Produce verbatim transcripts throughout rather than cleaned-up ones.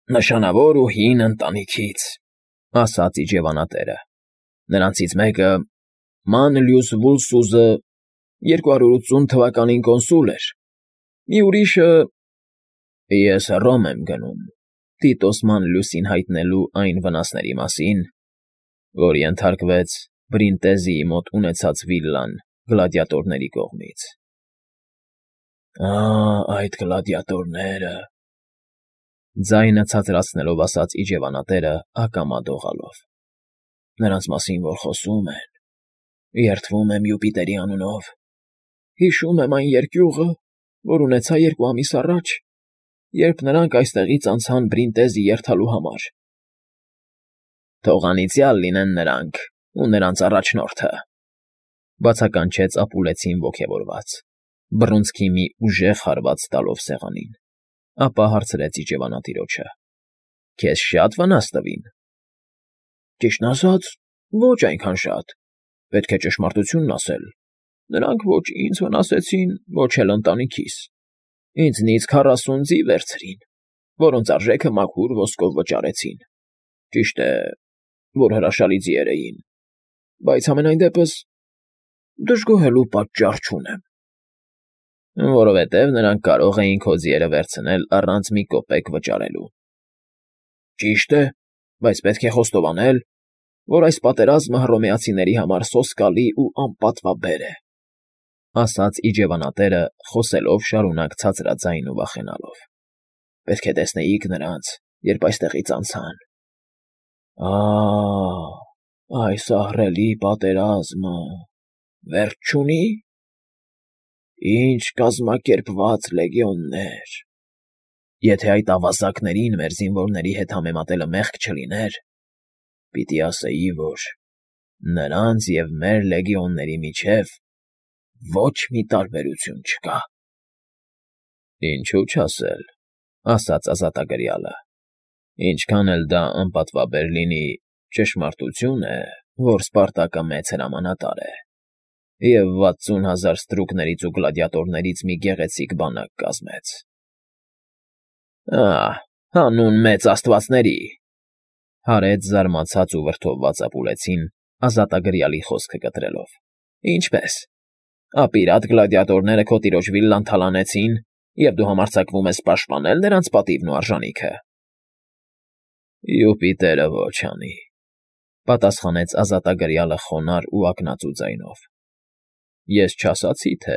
Նշանավոր ու հին ընտանիքից, ասաց իջևանատերը. նրանցից մեկը Մանլյուս Վուլսուզը երկու հարյուր ութսուն թվականին կոնսուլ էր, մի ուրիշը… Ես Հռոմ եմ գնում Տիտոս Մանլիուսին հայտնելու այն վնասների մասին, որ ենթարկվեց Բրինտեզիի մոտ ունեցած վիլլան գլադիատորների կողմից։ Ա՜, այդ գլադիատորները… Ձայնը ցածրացնելով ասաց իջևանատերը ակամա դողալով. Նրանց մասին որ խոսում են, երդվում եմ Յուպիտերի անունով, հիշում եմ այն երկյուղը, որ ունեցա երկու ամիս առաջ, երբ նրանք այստեղից անցան Բրինտեզի երթալու համար։ Թող անիծյալ լինեն նրանք ու նրանց առաջնորդը, բացականչեց Ապուլեցին ոգևորված, բռունցքի մի ուժեղ հարված տալով սեղանին, ապա հարցրեց իջևանատիրոջը. Քեզ շա՞տ վնաս տվին։ Ճիշտն ասած, ոչ այնքան շատ, պետք է ճշմարտությունն ասել, նրանք ոչ ինձ վնասեցին, ոչ էլ ընտանիքիս, ինձնից քառասուն ձի վերցրին, որոնց արժեքը մաքուր ոսկով վճարեցին, ճիշտ է, որ հրաշալի ձիեր էին, բայց համենայն դեպս դժգոհելու պատճառ չունեմ։ Որովհետև նրանք կարող էին քո ձիերը վերցնել առանց մի կոպեկ վճարելու։ Ճիշտ է, բայց պետք է խոստովանել, որ այս պատերազմը հռոմեացիների համար սոսկալի ու անպատվաբեր է, ասաց իջևանատերը, խոսելով շարունակ ցածրաձայն ու վախենալով։ Պետք է տեսնեիք նրանց, երբ այստեղից անցան։ Ա՜, այս ահռելի պատերազմը վերջ չունի՞։ Ինչ կազմակերպված լեգիոններ… Եթե այդ ավազակներին մեր զինվորների հետ համեմատելը մեղք չլիներ, պիտի ասեի, որ նրանց և մեր լեգիոնների միջև ոչ մի տարբերություն չկա։ Ինչու չասել, ասաց ազատագրյալը, ինչքան էլ դա անպատվաբեր լինի, ճշմարտություն է, որ Սպարտակը մեծ հրամանատար է և վաթսուն հազար ստրուկներից ու գլադիատորներից մի գեղեցիկ բանակ կազմեց։ Ահ, հանուն մեծ աստվածների… Հարեց զարմացած ու վրդովված Ապուլեցին, ազատագրյալի խոսքը կտրելով։ Ինչպե՞ս… Ապիրատ գլադիատորները քո տիրոջ վիլլան թալանեցին, և դու համարձակվում ես պաշտպանել նրանց պատիվն ու արժանիքը։ Յուպիտերը ոչ անի, պատասխանեց ազատագրյալը խոնարհ ու ակնածու ձայնով։ Ես չասացի, թե…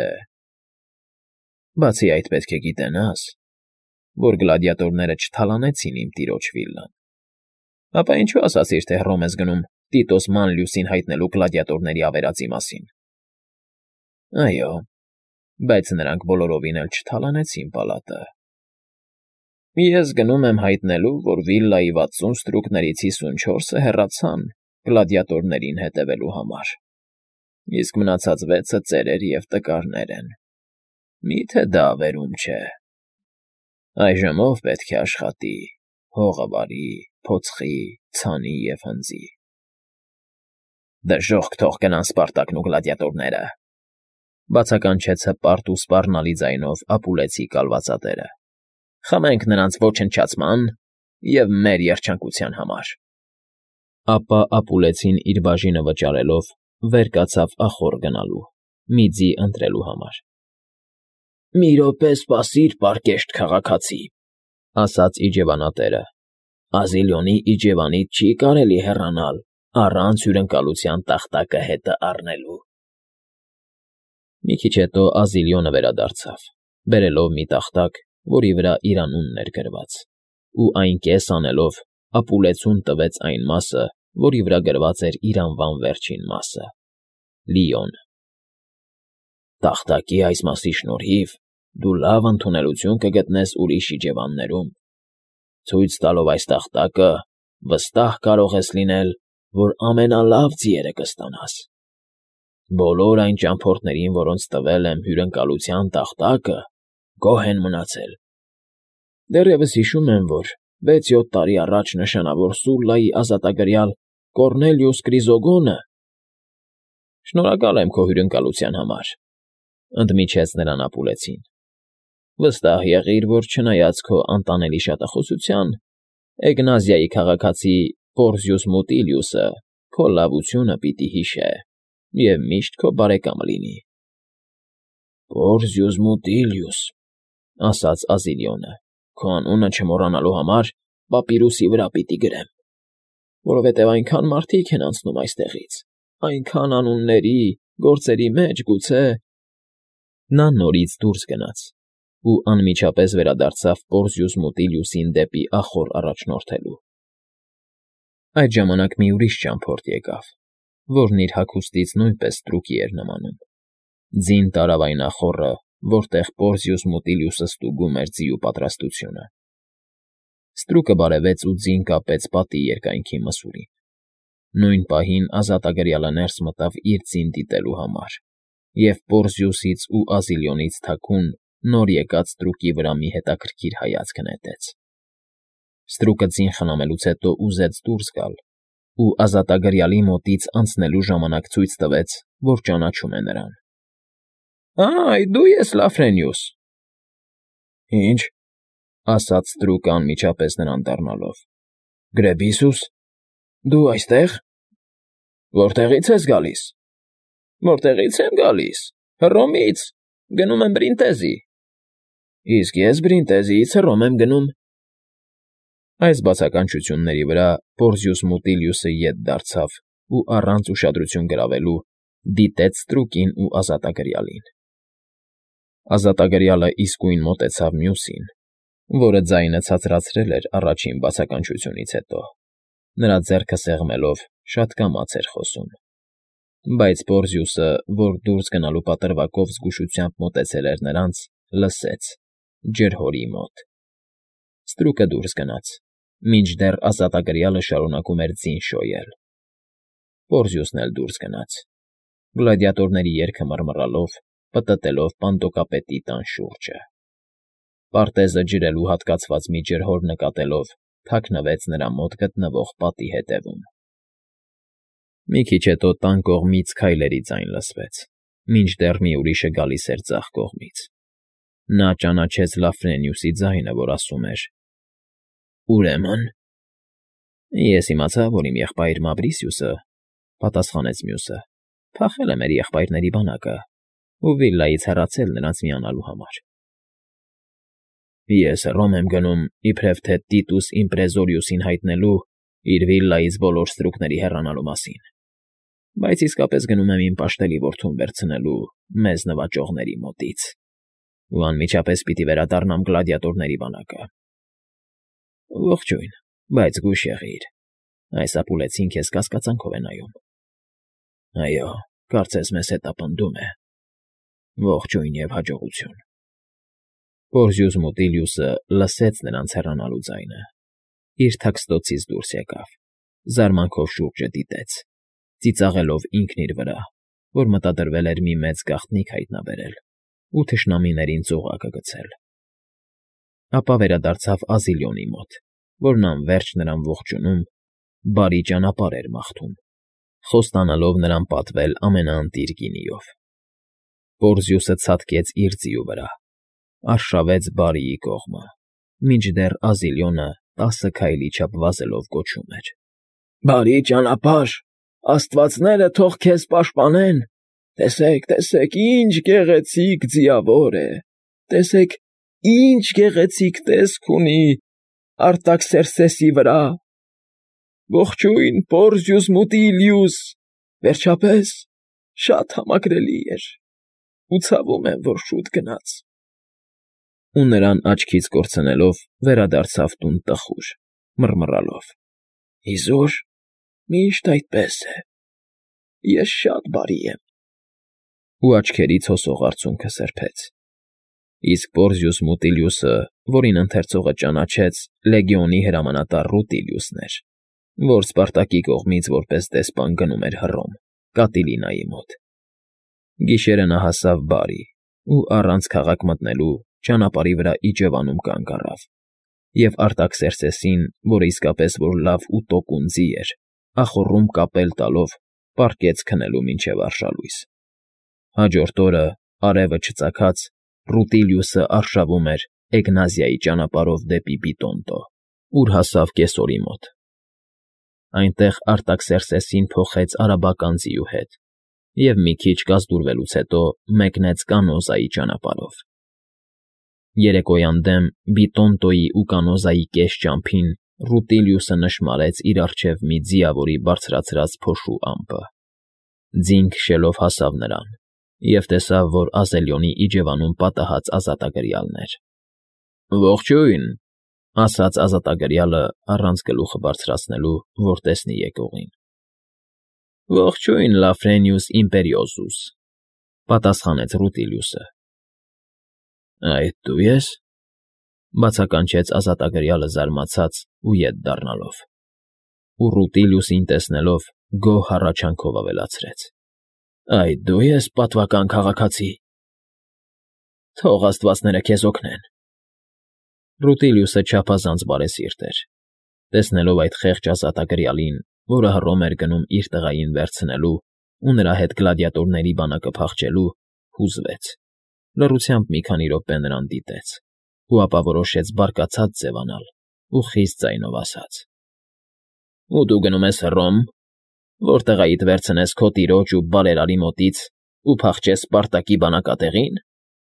Բացի այդ պետք է գիտենաս, որ գլադիատորները չթալանեցին իմ տիրոջ վիլլան։ Ապա ինչու ասացիր, թե Հռոմ ես գնում Տիտոս Մանլիուսին հայտնելու գլադիատորների ավերածի մասին։ Այո, բայց նրանք բոլորովին էլ չթալանեցին պալատը։ Ես գնում եմ հայտնելու, որ վիլլայի վաթսուն ստրուկներից հիսունչորսը հեռացան գլադիատորներին հետևելու համար, իսկ մնացած վեցը ծերեր և տկարներ են։ Մի՞թե դա ավերում չէ։ Այժմ ով պետք է աշխատի, հողը վարի, փոծխի, ցանի և հնձի։ Դժոխք թող գնան Սպարտակն ու գլադիատորները, բացականչեց հպարտ ու սպառնալի ձայնով Ապուլեցի կալվածատերը։ Խմենք նրանց ոչնչացման և մեր երջանկության համար։ Ապա Ապուլեցին իր բաժինը վճարելով վեր կացավ ախոռ գնալու, մի ձի ընտրելու համար։ Մի րոպե սպասիր, պարկեշտ քաղաքացի, ասաց իջևանատերը, Ազիլյոնի իջևանից չի կարելի հեռանալ առանց հյուրընկալության տախտակը հետը առնելու։ Մի քիչ հետո Ազիլյոնը վերադարձավ, բերելով մի տախտակ, որի վրա իր անունն էր գրված, ու այն կես անելով Ապուլեցուն տվեց այն մասը, որի վրա գրված էր իր անվան վերջին մասը՝ Լիոն։ Տախտակի այս մասի շնորհիվ դու լավ ընդունելություն կգտնես ուրիշ իջևաններում։ Ցույց տալով այս տախտակը վստահ կարող ես լինել, որ ամենալավ ձիերը կստանաս։ Բոլոր այն ճամփորդներին, որոնց տվել եմ հյուրընկալության տախտակը, գոհ են մնացել։ Դեռևս հիշում եմ, որ վեց֊յոթ տարի առաջ նշանավոր Սուլլայի ազատագրյալ Կոռնելիուս Կրիզոգոնը… Շնորհակալ եմ քո հյուրընկալության համար, ընդմիջեց նրան Ապուլեցին։ Վստահ եղիր, որ չնայած քո անտանելի շատախոսության, Էգնազիայի քաղաքացի Պորզիուս Մուտիլիուսը քո լավությունը պիտի հիշե և միշտ քո բարեկամը լինի։ ֊ Պորզիուս Մուտիլիուս,֊ ասաց Ազիլիոնը,֊ քո անունը չմոռանալու համար պապիրուսի վրա պիտի գրեմ, որովհետև այնքան մարդիկ են անցնում այստեղից, այնքան անունների, գործերի մեջ, գուցե… Նա նորից դուրս գնաց ու անմիջապես վերադարձավ Պորզիուս Մուտիլիուսին դեպի ախոռ առաջնորդելու։ Այդ ժամանակ մի ուրիշ ճամփորդ եկավ, որն իր հագուստից նույնպես ստրուկի էր նմանում, ձին տարավ այն ախոռը, որտեղ Պորզիուս Մուտիլիուսը ստուգում էր ձիու պատրաստությունը։ Ստրուկը բարևեց ու ձին կապեց պատի երկայնքի մսուրին։ Նույն պահին ազատագրյալը ներս մտավ իր ձին դիտելու համար, և Պորզիուսից ու Ազիլիոնից թաքուն նոր եկած ստրուկի վրա մի հետաքրքիր հայացք նետեց։ Ստրուկը ձին խնամելուց հետո ուզեց դուրս գալ ու ազատագրյալի մոտից անցնելու ժամանակ ցույց տվեց, որ ճանաչում է նրան։ ֊ Այ, դու ես Լաֆրենիուս… ֊ Ի՞նչ,֊ ասաց ստրուկը անմիջապես նրան դառնալով,֊ Գրեբիսո՞ւս, դու այստե՞ղ… Որտեղի՞ց ես գալիս։ ֊ Որտեղի՞ց եմ գալիս… Հռոմից, գնում եմ Բրինտեզի։ ֊ Իսկ ես Բրինտեզիից Հռոմ եմ գնում։ Այս բացականչությունների վրա Պորզիուս Մուտիլիուսը ետ դարձավ ու առանց ուշադրություն գրավելու դիտեց ստրուկին ու ազատագրյալին։ Ազատագրյալը իսկույն մոտեցավ մյուսին, որը ձայնը ցածրացրել էր առաջին բացականչությունից հետո, նրա ձեռքը սեղմելով շատ կամաց էր խոսում։ Բայց Պորզիուսը, որ դուրս գնալու պատրվակով զգուշությամբ մոտեցել էր նրանց, լսեց, ջրհորի մոտ։ Ստրուկը դուրս գնաց, մինչդեռ ազատագրյալը շարունակում էր ձին շոյել։ Պորզիուսն էլ դուրս գնաց, գլադիատորների երգը մռմռալով, պտտելով պանդոկապետի տան շուրջը։ Պարտեզը ջրելու հատկացված մի ջրհոր նկատելով, թաքնվեց նրա մոտ գտնվող պատի հետևում։ Մի քիչ հետո տան կողմից քայլերի ձայն լսվեց, մինչդեռ մի ուրիշը գալիս էր ձախ կողմից։ Նա ճանաչեց Լաֆրենիուսի ձայնը, որ ասում էր. «Ուրեմն…» Ես իմացա, որ իմ եղբայր Մավրիսիուսը,֊ պատասխանեց մյուսը,֊ փախել է մեր եղբայրների բանակը ու վիլայից հեռացել նրանց միանալու համար։ ֊ Ես Հռոմ եմ գնում, իբրև թե Տիտուս Իմպրեզորիուսին հայտնելու իր վիլայից բոլոր ստրուկների հեռանալու մասին, բայց իսկապես գնում եմ իմ պաշտելի որդուն վերցնելու մեզ նվաճողների մոտից ու անմիջապես պիտի վերադառնամ գլադիատորների բանակը։ Ողջույն, բայց զգույշ եղիր, այս ապուլեցին քեզ կասկածանքով է նայում։ Այո, կարծես մեզ հետապնդում է։ Ողջույն և հաջողություն։ Պորզիուս Մուտիլիուսը լսեց նրանց հեռանալու ձայնը, իր թաքստոցից դուրս եկավ, զարմանքով շուրջը դիտեց, ծիծաղելով ինքն իր վրա, որ մտադրվել էր մի մեծ գաղտնիք հայտնաբերել ու թշնամիներին ծուղակը գցել։ Ապա վերադարձավ Ազիլիոնի մոտ, որն անվերջ նրան ողջունում, բարի ճանապարհ էր մաղթում, խոստանալով նրան պատվել ամենաընտիր գինիով։ Պորզիուսը ցատկեց իր ձիու վրա, արշավեց բարիի կողմը, մինչդեռ Ազիլիոնը տասը քայլի չափ վազելով գոչում էր. «Բարի ճանապարհ, աստվածները թող քեզ պաշտպանեն, տեսեք, տեսեք, ինչ գեղեցիկ ձիավոր է, տեսեք, ինչ գեղեցիկ տեսք ունի Արտաքսերքսեսի վրա… Ողջույն, Պորզիուս Մուտիլիուս, վերջապես, շատ համակրելի էր, ու ցավում եմ, որ շուտ գնաց»։ Ու նրան աչքից կորցնելով վերադարձավ տուն տխուր, մռմռալով. «Իզուր միշտ այդպես է, ես շատ բարի եմ»։ Ու աչքերից հոսող արցունքը սրբեց։ Իսկ Պորզիուս Մուտիլիուսը, որին ընթերցողը ճանաչեց, լեգիոնի հրամանատար Ռուտիլիուսն էր, որ Սպարտակի կողմից որպես դեսպան գնում էր Հռոմ, Կատիլինայի մոտ։ Գիշերը նա հասավ Բարի ու առանց քաղաք մտնելու ճանապարհի վրա իջևանում կանգ առավ, և Արտաքսերքսեսին, որը իսկապես որ լավ ու տոկուն ձի էր, ախոռում կապել տալով պառկեց քնելու մինչև արշալույս։ Հաջորդ օրը, արևը չծագած, Ռուտիլիուսը արշավում էր Էգնազիայի ճանապարհով դեպի Բիտոնտո, ուր հասավ կեսօրի մոտ։ Այնտեղ Արտաքսերքսեսին փոխեց արաբական ձիու հետ և մի քիչ կազդուրվելուց հետո մեկնեց Կանոզայի ճանապարհով։ Երեկոյան դեմ Բիտոնտոյի ու Կանոզայի կես ճամփին Ռուտիլիուսը նշմարեց իր առջև մի ձիավորի բարձրացրած փոշու ամպը։ Ձին քշելով հասավ նրան և տեսավ, որ Ազելյոնի իջևանում պատահած ազատագրյալն էր։ «Ողջույն», ասաց ազատագրյալը առանց գլուխը բարձրացնելու, որ տեսնի եկողին։ «Ողջույն, Լաֆրենիուս Իմպերիոզուս», պատասխանեց Ռուտիլիուսը։ «Այդ դու ես», բացականչեց ազատագրյալը զարմացած ու ետ դառնալով, ու Ռուտիլիուսին տեսնելով գոհ հառաչանքով ավելացրեց. «Այդ դու ես, պատվական քաղաքացի… Թող աստվածները քեզ օգնեն»։ Ռուտիլիուսը չափազանց բարեսիրտ էր։ Տեսնելով այդ խեղճ ազատագրյալին, որը հռոմ էր գնում իր տղային վերցնելու ու նրա հետ գլադիատորների բանակը փախչելու, հուզվեց, լռությամբ մի քանի րոպե նրան դիտեց ու ապա որոշեց բարկացած ձևանալ ու խիստ ձայնով ասաց. «Ու դու գնում ես Հռոմ, որ տղայիդ վերցնես քո տիրոջ ու բարերարի մոտից ու փախչես Սպարտակի բանակատեղի՞ն»։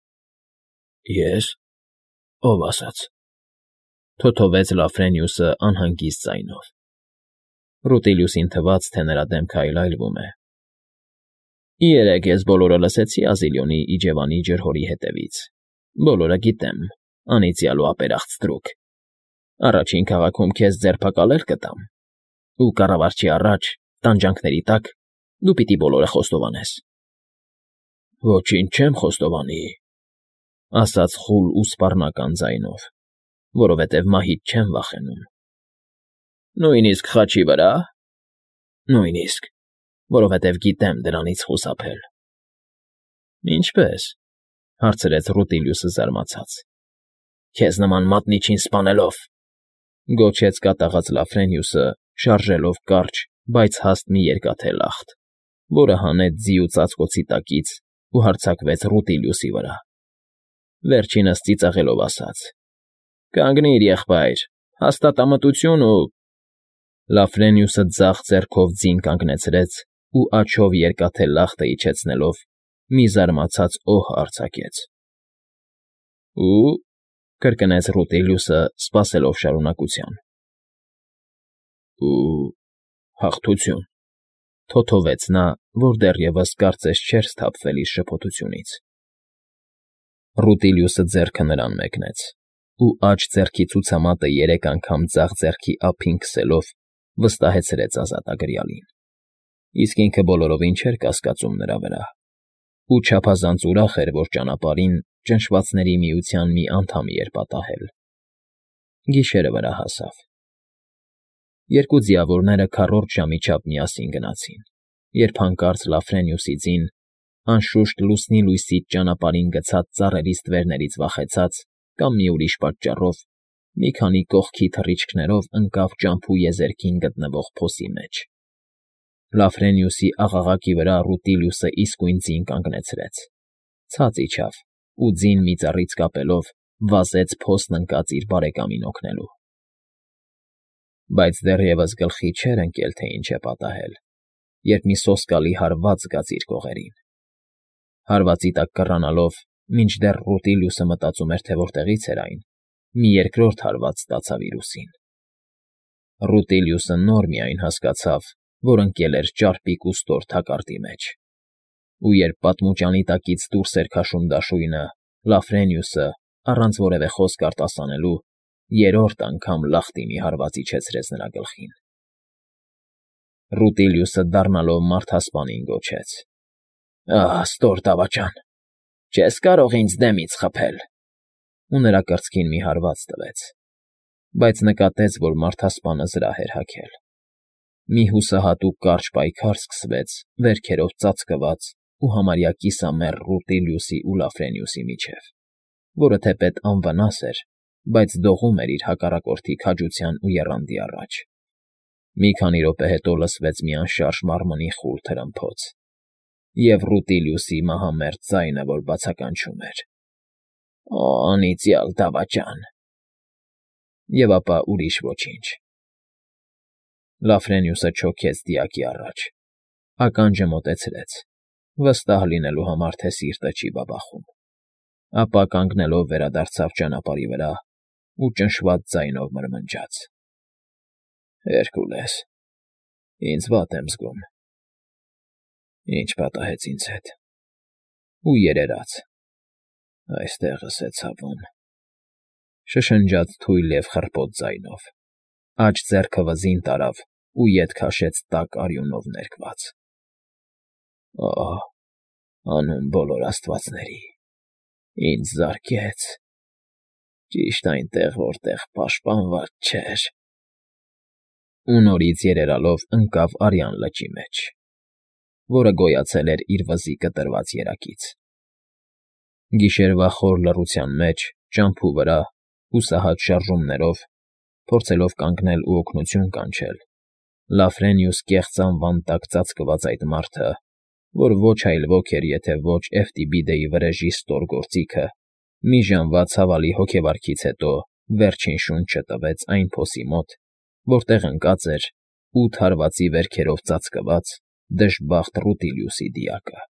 «Ես… ով ասաց», թոթովեց Լաֆրենիուսը անհանգիստ ձայնով։ Ռուտիլիուսին թվաց, թե նրա դեմքը այլայլվում է։ «Երեկ ես բոլորը լսեցի Ազիլյոնի իջևանի ջրհորի հետևից, բոլորը գիտեմ, անիծյալ ու ապերախտ ստրուկ… Առաջին քաղաքում քեզ ձերբակալել կտամ, ու կառավարչի առաջ, տանջանքների տակ, դու պիտի բոլորը խոստովանես»։ «Ոչինչ չեմ խոստովանի», ասաց խուլ ու սպառնական ձայնով, որովհետև մահից չեմ վախենում։ «Նույնիսկ խաչի վրա՞։ «Նույնիսկ, որովհետև գիտեմ դրանից խուսափել»։ «Ինչպե՞ս», հարցրեց Ռուտիլիուսը զարմացած։ «Քեզ նման մատնիչին սպանելով», գոչեց կատաղած Լաֆրենիուսը, շարժելով կարճ, բայց հաստ մի երկաթե լախտ, որը հանեց ձիու ծածկոցի տակից ու հարձակվեց Ռուտիլիուսի վրա։ Վերջինս ծիծաղելով ասաց. «Կանգնիր, եղբայր, հաստատամտություն ու…» Լաֆրենիուսը ձախ ձեռքով ձին կանգնեցրեց ու աջով երկաթե լախտը իջեցնելով մի զարմացած օհ արձակեց։ «Ու…» կրկնեց Ռուտիլիուսը, սպասելով շարունակության։ «Ու… հաղթություն», թոթովեց նա, որ դեռևս կարծես չէր սթափվել իր շփոթությունից։ Ռուտիլիուսը ձեռքը նրան մեկնեց ու աջ ձեռքի ցուցամատը երեք անգամ ձախ ձեռքի ափին քսելով վստահեցրեց ազատագրյալին, իսկ ինքը բոլորովին չէր կասկածում նրա վրա, ու չափազանց ուրախ էր, որ ճանապարհին ճնշվածների միության մի անդամի էր պատահել։ Գիշերը վրա հասավ։ Երկու ձիավորները քառորդ ժամի չափ միասին գնացին, երբ հանկարծ Լաֆրենիուսի ձին, անշուշտ լուսնի լույսից ճանապարհին գցած ծառերի ստվերներից վախեցած կամ մի ուրիշ պատճառով, մի քանի կողքի թռիչքներով ընկավ ճամփու եզերքին գտնվող փոսի մեջ։ Լաֆրենիուսի աղաղակի վրա Ռուտիլիուսը իսկույն ձին կանգնեցրեց, ցած իջավ ու ձին մի ծառից կապելով վազեց փոսն ընկած իր բարեկամին օգնելու։ Բայց դեռևս գլխի չէր ընկել, թե ինչ է պատահել, երբ մի սոսկալի հարված զգաց իր կողերին։ Հարվածի տակ կռանալով, մինչդեռ Ռուտիլիուսը մտածում էր, թե որտեղից էր այն, մի երկրորդ հարված ստացավ իր ուսին։ Ռուտիլիուսը նոր միայն հասկացավ, որ ընկել էր ճարպիկ ու ստոր թակարդի մեջ, ու երբ պատմուճանի տակից դուրս էր քաշում դաշույնը, Լաֆրենիուսը, առանց որևէ խոսք արտասանելու, երրորդ անգամ լախտի մի հարված իջեցրեց նրա գլխին։ Ռուտիլիուսը դառնալով մարդասպանին գոչեց. «Ահ, ստոր դավաճան, չես կարող ինձ դեմից խփել», ու նրա կրծքին մի հարված տվեց, բայց նկատեց, որ մարդասպանը զրահ էր հագել։ Մի հուսահատուկ կարճ պայքար սկսվեց վերքերով ծածկված ու համարյա կիսամեռ Ռուտիլիուսի ու Լաֆրենիուսի միջև, որը թեպետ անվնաս էր, բայց դողում էր իր հակառակորդի քաջության ու եռանդի առաջ։ Մի քանի րոպե հետո լսվեց մի անշարժ մարմնի խուլ թրմփոց և Ռուտիլիուսի մահամերձ ձայնը, որ բացականչում էր. «Օ, անիծյալ դավաճան»։ Եվ ապա ուրիշ ոչինչ։ Լաֆրենիուսը չոքեց դիակի առաջ, ականջը մոտեցրեց, վստահ լինելու համար, թե սիրտը չի բաբախում, ապա կանգնելով վերադարձավ ճանապարհի վրա ու ճնշված ձայնով մրմնջաց. Հերկուլես, ինձ վատ եմ զգում, ինչ պատահեց ինձ հետ, ու երերաց, այստեղս է ցավում, շշնջաց թույլ և խռպոտ ձայնով, աջ ձեռքը վզին տարավ ու ետ քաշեց տաք արյունով ներկված. Օ՜, հանուն բոլոր աստվածների, ինձ զարկեց, ճիշտ այնտեղ, որտեղ պաշտպանված չէր… Ու նորից երերալով ընկավ արյան լճի մեջ, որը գոյացել էր իր վզի կտրված երակից… Գիշերվա խոր լռության մեջ, ճամփու վրա, հուսահատ շարժումներով, փորձելով կանգնել ու օգնություն կանչել, Լաֆրենիուս կեղծ անվան տակ ծածկված այդ մարդը, որ ոչ այլ ոք էր, եթե ոչ Էֆտիբիդեի վրեժի ստոր գործիքը, մի ժամվա ցավալի հոգեվարքից հետո վերջին շունչը տվեց այն փոսի մոտ, որտեղ ընկած էր ութ հարվածի վերքերով ծածկված դժբախտ Ռուտիլիուսի դիակը։